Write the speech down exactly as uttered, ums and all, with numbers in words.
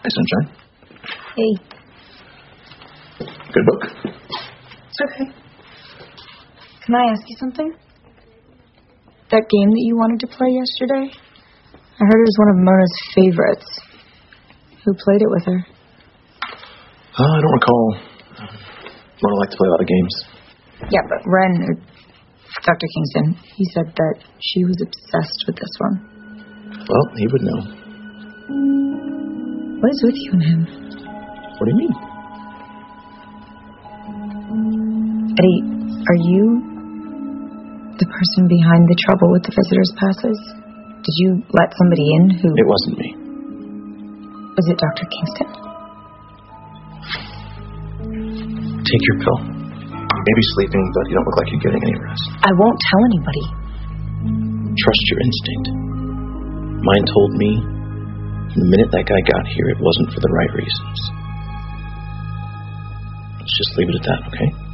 Hi, Sunshine. Hey. Good book. It's okay. Can I ask you something? That game that you wanted to play yesterday? I heard it was one of Mona's favorites. Who played it with her? Uh, I don't recall. Mona liked to play a lot of games. Yeah, but Ren, or Doctor Kingston, he said that she was obsessed with this one. Well, he would know. What is with you and him? What do you mean? Eddie, are you the person behind the trouble with the visitors' passes? Did you let somebody in who... It wasn't me. Was it Doctor Kingston? Take your pill. You may be sleeping, but you don't look like you're getting any rest. I won't tell anybody. Trust your instinct. Mine told me from the minute that guy got here, it wasn't for the right reasons. Let's just leave it at that, okay?